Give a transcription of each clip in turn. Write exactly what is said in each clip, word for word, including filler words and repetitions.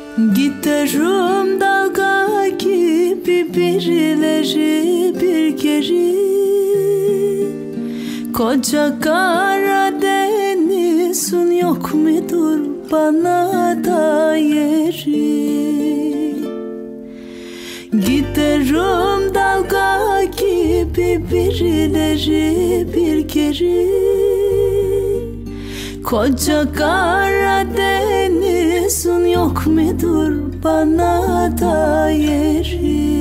Giderim dalga gibi birileri bir geri. Koca Karadeniz'in yok mudur bana da yeri? Giderim dalga gibi birileri bir geri. Koca Karadeniz'in yok mudur bana da yeri?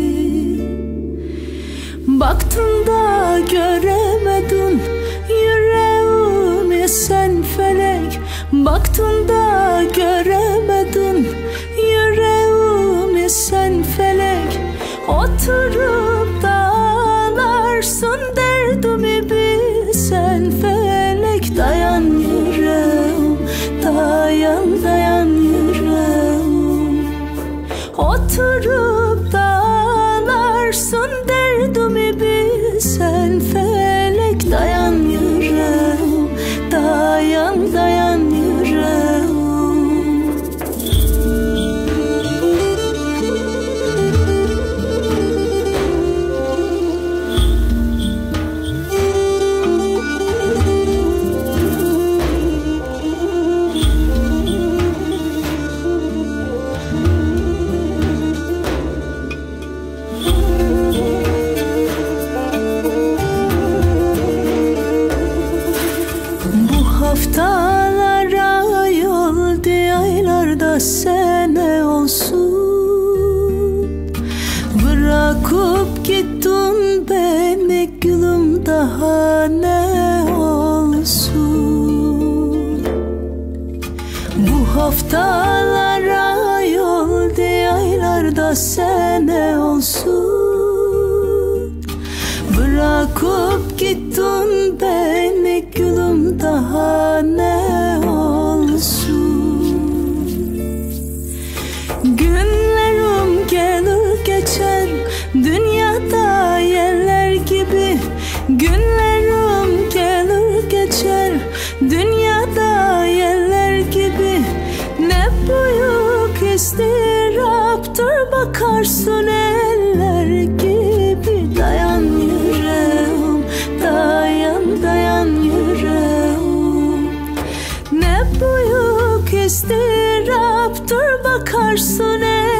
Baktın da göremedin yüreğimi sen felek. Baktın da göremedin yüreğimi sen felek. Oturup da ağlarsın derdimi bilsen felek. Dayan yüreğim, dayan dayan yüreğim. Oturup da ağlarsın derdimi bilsen felek. Dayan yüreğim, dayan dayan yüreğim. Haftalara yoldu aylarda sene olsun. Bırakıp gittin beni gülüm daha ne olsun. Bu haftalara yoldu aylarda sene olsun. Bırakıp gittin beni gülüm daha ne olsun. Günlerim gelir geçer dünyada yerler gibi. Günlerim gelir geçer dünyada yerler gibi. Ne büyük istiraptır bakarsın eller gibi. Dayan yüreğim, dayan dayan yüreğim. Ne büyük istiraptır bakarsın eller